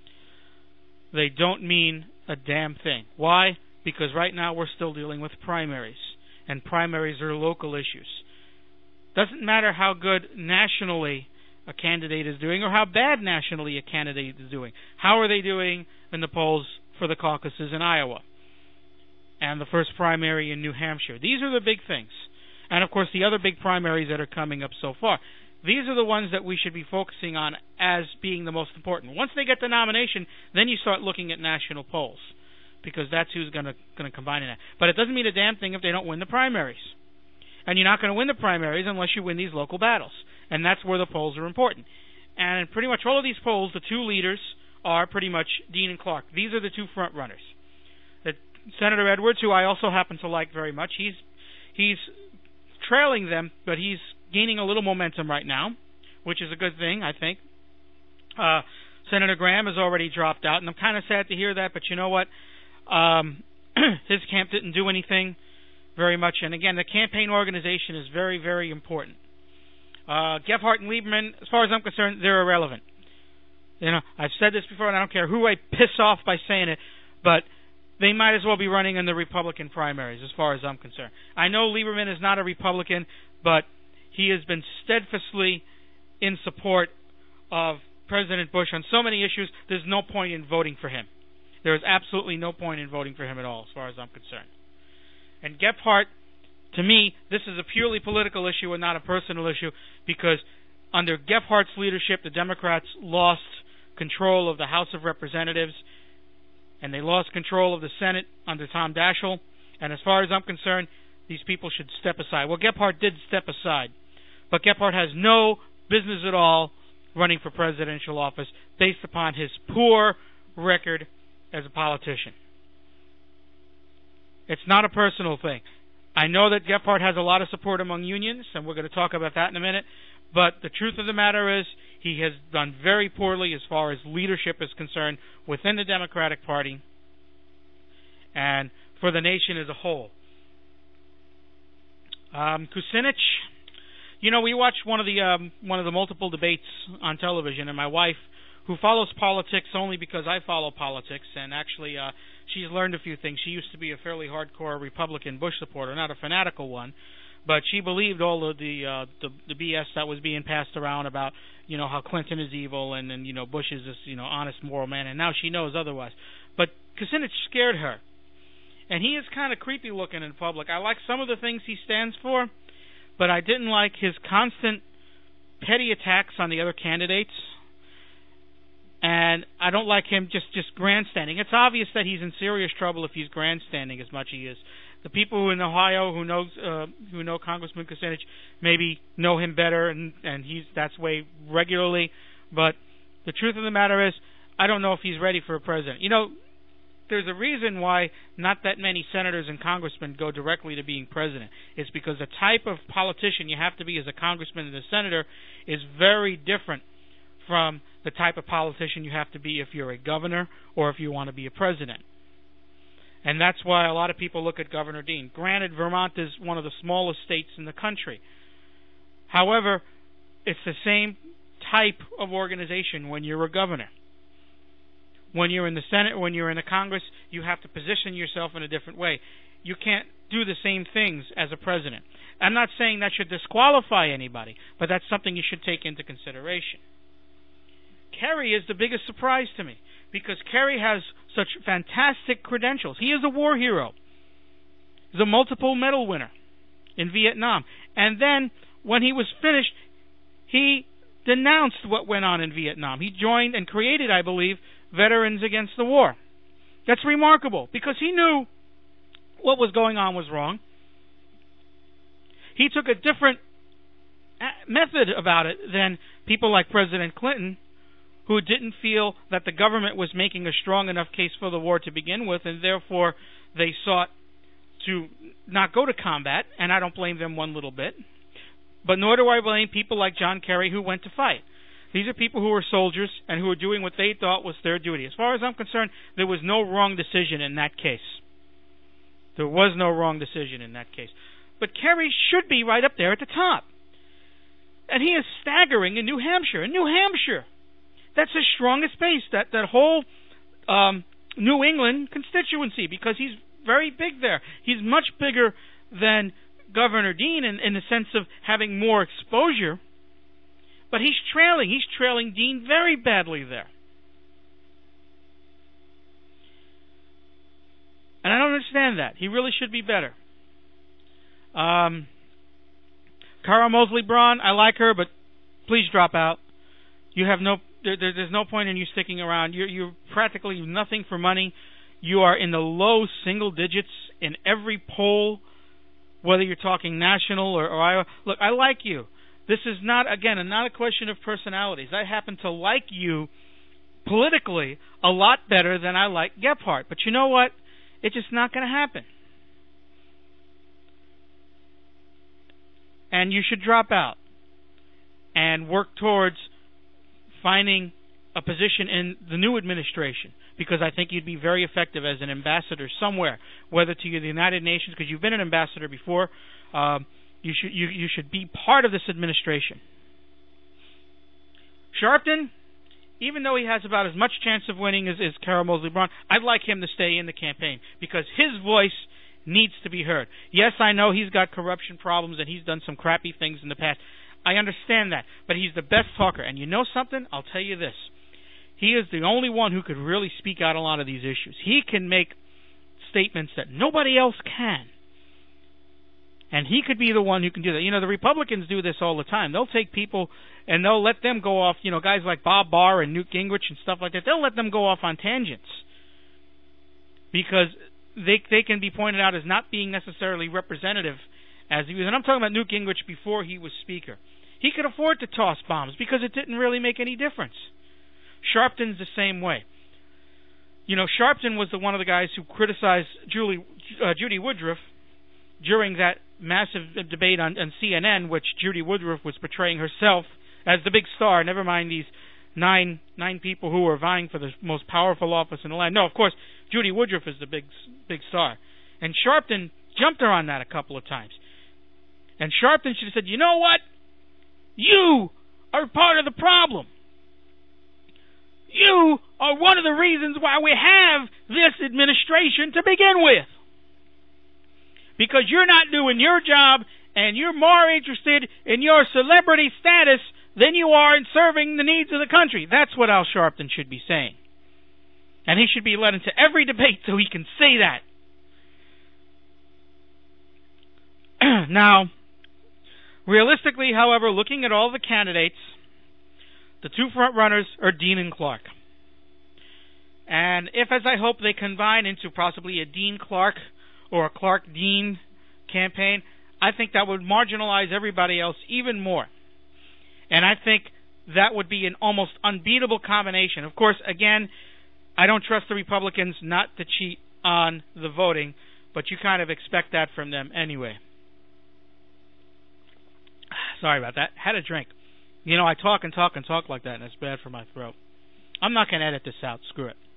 They don't mean a damn thing. Why? Because right now we're still dealing with primaries. And primaries are local issues. Doesn't matter how good nationally a candidate is doing or how bad nationally a candidate is doing. How are they doing in the polls for the caucuses in Iowa and the first primary in New Hampshire? These are the big things. And, of course, the other big primaries that are coming up so far. These are the ones that we should be focusing on as being the most important. Once they get the nomination, then you start looking at national polls because that's who's going to combine in that. But it doesn't mean a damn thing if they don't win the primaries. And you're not going to win the primaries unless you win these local battles. And that's where the polls are important. And in pretty much all of these polls, the two leaders are pretty much Dean and Clark. These are the two front runners. Senator Edwards, who I also happen to like very much, he's trailing them, but he's gaining a little momentum right now, which is a good thing, I think. Senator Graham has already dropped out, and I'm kind of sad to hear that, but you know what? His camp didn't do anything very much. And again, the campaign organization is very, very important. Gephardt and Lieberman, as far as I'm concerned, they're irrelevant. You know, I've said this before, and I don't care who I piss off by saying it, but they might as well be running in the Republican primaries, as far as I'm concerned. I know Lieberman is not a Republican, but he has been steadfastly in support of President Bush on so many issues, there's no point in voting for him. There is absolutely no point in voting for him at all, as far as I'm concerned. And Gephardt, to me, this is a purely political issue and not a personal issue, because under Gephardt's leadership, the Democrats lost control of the House of Representatives, and they lost control of the Senate under Tom Daschle. And as far as I'm concerned, these people should step aside. Well, Gephardt did step aside, but Gephardt has no business at all running for presidential office based upon his poor record as a politician. It's not a personal thing. I know that Gephardt has a lot of support among unions, and we're going to talk about that in a minute, but the truth of the matter is he has done very poorly as far as leadership is concerned within the Democratic Party and for the nation as a whole. Kucinich, you know, we watched one of the multiple debates on television, and my wife, who follows politics only because I follow politics, and actually she's learned a few things. She used to be a fairly hardcore Republican Bush supporter, not a fanatical one, but she believed all of the BS that was being passed around about, you know, how Clinton is evil and you know, Bush is this, you know, honest, moral man, and now she knows otherwise. But Kucinich scared her. And he is kind of creepy looking in public. I like some of the things he stands for, but I didn't like his constant petty attacks on the other candidates. And I don't like him just grandstanding. It's obvious that he's in serious trouble if he's grandstanding as much as he is. The people who in Ohio who know Congressman Kucinich maybe know him better, and that's way regularly. But the truth of the matter is, I don't know if he's ready for a president. You know, there's a reason why not that many senators and congressmen go directly to being president. It's because the type of politician you have to be as a congressman and a senator is very different from the type of politician you have to be if you're a governor or if you want to be a president. And that's why a lot of people look at Governor Dean. Granted, Vermont is one of the smallest states in the country. However, it's the same type of organization when you're a governor. When you're in the Senate, when you're in the Congress, you have to position yourself in a different way. You can't do the same things as a president. I'm not saying that should disqualify anybody, but that's something you should take into consideration. Kerry is the biggest surprise to me because Kerry has such fantastic credentials. He is a war hero. He's a multiple medal winner in Vietnam. And then when he was finished, he denounced what went on in Vietnam. He joined and created, I believe, Veterans Against the War. That's remarkable because he knew what was going on was wrong. He took a different method about it than people like President Clinton, who didn't feel that the government was making a strong enough case for the war to begin with, and therefore they sought to not go to combat, and I don't blame them one little bit. But nor do I blame people like John Kerry who went to fight. These are people who were soldiers and who were doing what they thought was their duty. As far as I'm concerned, there was no wrong decision in that case. There was no wrong decision in that case. But Kerry should be right up there at the top. And he is staggering in New Hampshire. In New Hampshire, that's his strongest base, that whole New England constituency, because he's very big there. He's much bigger than Governor Dean in the sense of having more exposure. But he's trailing Dean very badly there. And I don't understand that. He really should be better. Cara Mosley Braun, I like her, but please drop out. You have there's no point in you sticking around. You're practically nothing for money. You are in the low single digits in every poll, whether you're talking national or Iowa. Look, I like you. This is not a question of personalities. I happen to like you politically a lot better than I like Gephardt. But you know what? It's just not going to happen. And you should drop out and work towards finding a position in the new administration, because I think you'd be very effective as an ambassador somewhere, whether to the United Nations, because you've been an ambassador before. You should be part of this administration. Sharpton, even though he has about as much chance of winning as Cara Mosley Braun, I'd like him to stay in the campaign because his voice needs to be heard. Yes, I know he's got corruption problems and he's done some crappy things in the past. I understand that, but he's the best talker. And you know something? I'll tell you this. He is the only one who could really speak out on a lot of these issues. He can make statements that nobody else can. And he could be the one who can do that. You know, the Republicans do this all the time. They'll take people and they'll let them go off, you know, guys like Bob Barr and Newt Gingrich and stuff like that. They'll let them go off on tangents. because they can be pointed out as not being necessarily representative as he was. And I'm talking about Newt Gingrich before he was Speaker. He could afford to toss bombs because it didn't really make any difference. Sharpton's the same way. You know, Sharpton was one of the guys who criticized Judy Woodruff during that massive debate on CNN, which Judy Woodruff was portraying herself as the big star. Never mind these nine people who were vying for the most powerful office in the land. No, of course, Judy Woodruff is the big star. And Sharpton jumped her on that a couple of times. And Sharpton should have said, you know what? You are part of the problem. You are one of the reasons why we have this administration to begin with. Because you're not doing your job, and you're more interested in your celebrity status than you are in serving the needs of the country. That's what Al Sharpton should be saying. And he should be led into every debate so he can say that. Now, realistically, however, looking at all the candidates, the two front runners are Dean and Clark. And if, as I hope, they combine into possibly a Dean-Clark or a Clark-Dean campaign, I think that would marginalize everybody else even more. And I think that would be an almost unbeatable combination. Of course, again, I don't trust the Republicans not to cheat on the voting, but you kind of expect that from them anyway. Sorry about that. Had a drink. You know, I talk and talk and talk like that, and it's bad for my throat. I'm not going to edit this out. Screw it.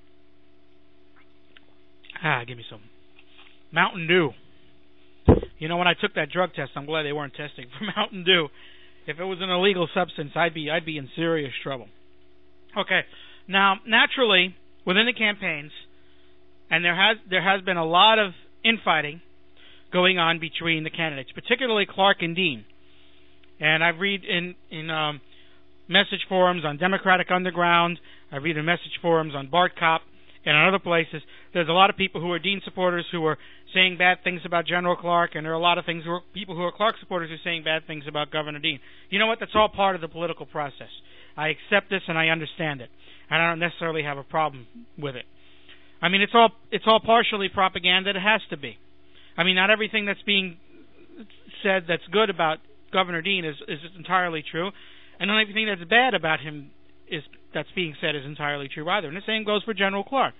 Give me some Mountain Dew. You know, when I took that drug test, I'm glad they weren't testing for Mountain Dew. If it was an illegal substance, I'd be in serious trouble. Okay. Now, naturally, within the campaigns, and there has been a lot of infighting going on between the candidates, particularly Clark and Dean. And I read in message forums on Democratic Underground, I read in message forums on Bart Cop, and on other places, there's a lot of people who are Dean supporters who are saying bad things about General Clark, and there are a lot of people who are Clark supporters who are saying bad things about Governor Dean. You know what? That's all part of the political process. I accept this and I understand it, and I don't necessarily have a problem with it. I mean, it's all partially propaganda. It has to be. I mean, not everything that's being said that's good about Governor Dean is entirely true, and not everything that's bad about him that's being said is entirely true either. And the same goes for General Clark.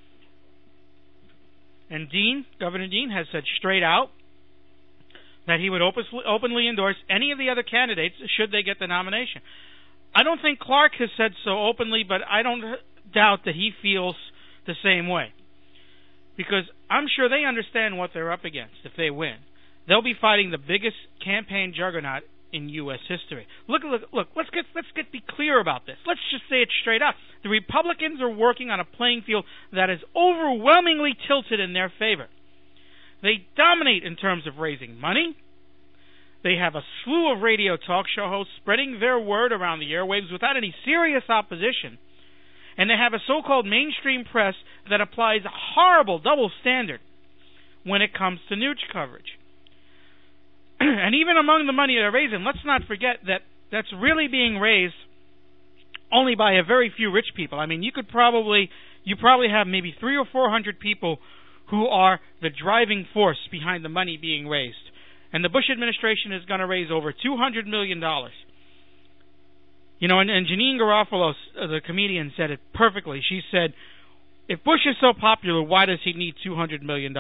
And Governor Dean has said straight out that he would openly endorse any of the other candidates should they get the nomination. I don't think Clark has said so openly, but I don't doubt that he feels the same way. Because I'm sure they understand what they're up against if they win. They'll be fighting the biggest campaign juggernaut in U.S. history. Look, let's be clear about this. Let's just say it straight up. The Republicans are working on a playing field that is overwhelmingly tilted in their favor. They dominate in terms of raising money. They have a slew of radio talk show hosts spreading their word around the airwaves without any serious opposition. And they have a so-called mainstream press that applies a horrible double standard when it comes to news coverage. And even among the money they're raising, let's not forget that that's really being raised only by a very few rich people. I mean, you probably have maybe 300 or 400 people who are the driving force behind the money being raised. And the Bush administration is going to raise over $200 million. You know, and Janine Garofalo, the comedian, said it perfectly. She said, if Bush is so popular, why does he need $200 million?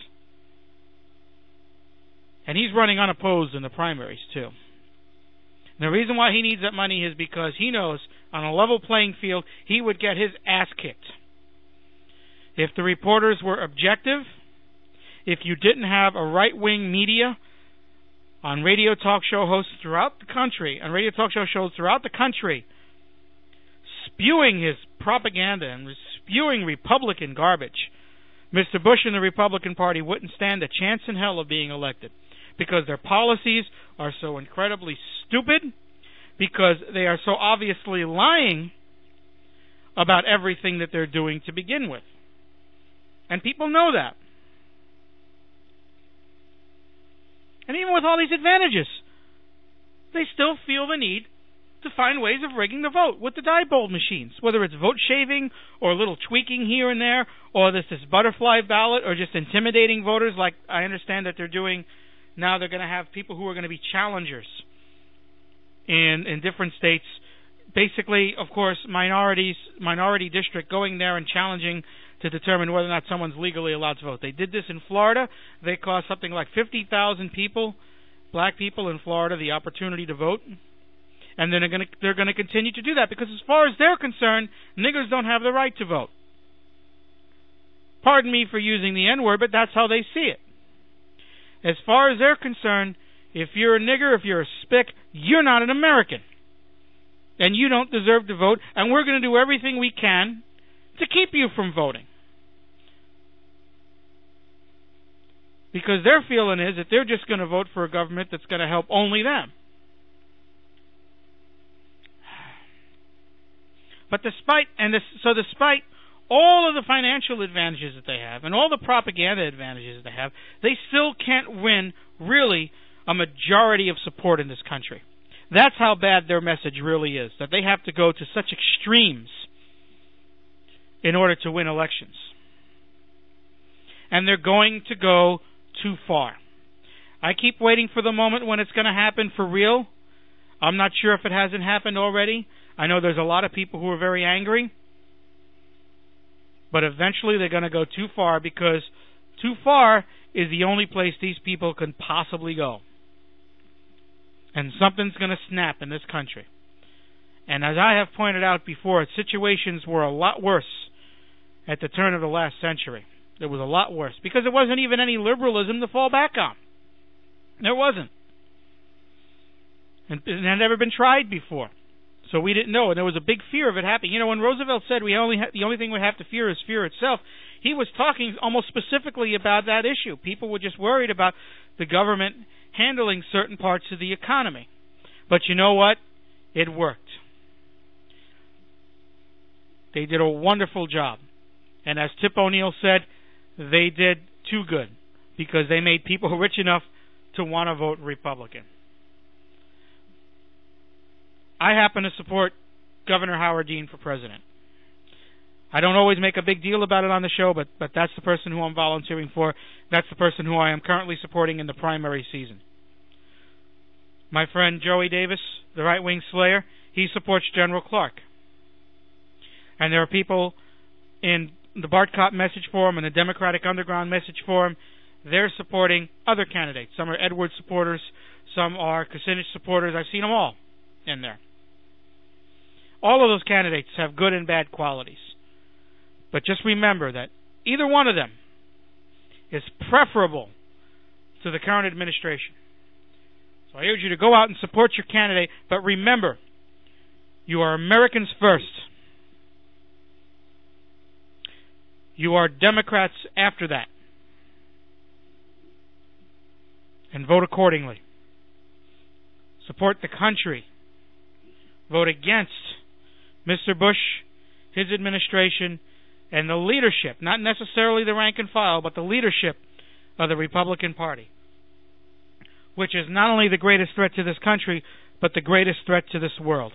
And he's running unopposed in the primaries, too. And the reason why he needs that money is because he knows on a level playing field, he would get his ass kicked. If the reporters were objective, if you didn't have a right-wing media on radio talk show hosts throughout the country, on radio talk show shows throughout the country, spewing his propaganda and spewing Republican garbage, Mr. Bush and the Republican Party wouldn't stand a chance in hell of being elected. Because their policies are so incredibly stupid, because they are so obviously lying about everything that they're doing to begin with. And people know that. And even with all these advantages, they still feel the need to find ways of rigging the vote with the Diebold machines, whether it's vote shaving or a little tweaking here and there, or this butterfly ballot, or just intimidating voters like I understand that they're doing now. They're going to have people who are going to be challengers in different states. Basically, of course, minority district going there and challenging to determine whether or not someone's legally allowed to vote. They did this in Florida. They cost something like 50,000 people, black people in Florida, the opportunity to vote. And then they're going to continue to do that because as far as they're concerned, niggers don't have the right to vote. Pardon me for using the N-word, but that's how they see it. As far as they're concerned, if you're a nigger, if you're a spick, you're not an American. And you don't deserve to vote, and we're going to do everything we can to keep you from voting. Because their feeling is that they're just going to vote for a government that's going to help only them. But despite all of the financial advantages that they have and all the propaganda advantages that they have, they still can't win, really, a majority of support in this country. That's how bad their message really is, that they have to go to such extremes in order to win elections. And they're going to go too far. I keep waiting for the moment when it's going to happen for real. I'm not sure if it hasn't happened already. I know there's a lot of people who are very angry. But eventually they're going to go too far because too far is the only place these people can possibly go. And something's going to snap in this country. And as I have pointed out before, situations were a lot worse at the turn of the last century. It was a lot worse because there wasn't even any liberalism to fall back on. There wasn't. And it had never been tried before. So we didn't know, and there was a big fear of it happening. You know, when Roosevelt said the only thing we have to fear is fear itself, he was talking almost specifically about that issue. People were just worried about the government handling certain parts of the economy. But you know what? It worked. They did a wonderful job. And as Tip O'Neill said, they did too good because they made people rich enough to want to vote Republican. I happen to support Governor Howard Dean for president. I don't always make a big deal about it on the show, but that's the person who I'm volunteering for. That's the person who I am currently supporting in the primary season. My friend Joey Davis, the right-wing slayer, he supports General Clark. And there are people in the Bart Kopp message forum and the Democratic Underground message forum, they're supporting other candidates. Some are Edwards supporters, some are Kucinich supporters. I've seen them all in there. All of those candidates have good and bad qualities. But just remember that either one of them is preferable to the current administration. So I urge you to go out and support your candidate, but remember, you are Americans first. You are Democrats after that. And vote accordingly. Support the country. Vote against Mr. Bush, his administration, and the leadership, not necessarily the rank and file, but the leadership of the Republican Party, which is not only the greatest threat to this country, but the greatest threat to this world.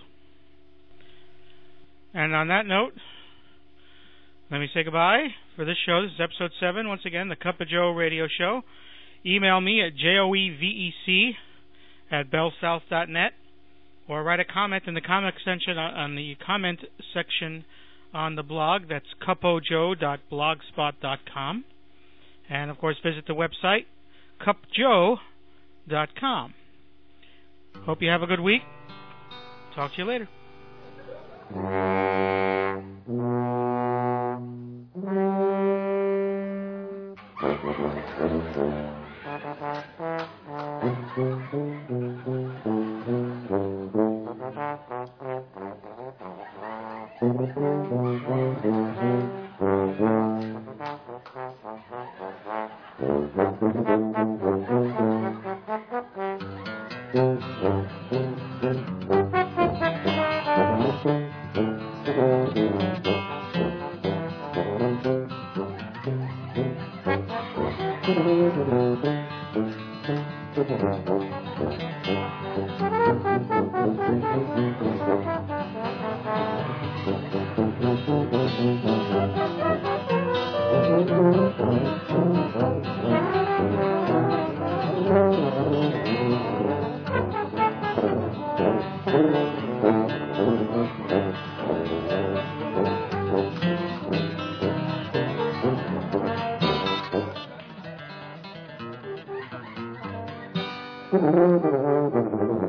And on that note, let me say goodbye for this show. This is episode 7, once again, the Cup of Joe radio show. Email me at joevec@bellsouth.net, or write a comment in the comment section on the blog. That's cupojoe.blogspot.com. And, of course, visit the website, cupjoe.com. Hope you have a good week. Talk to you later. Thank you.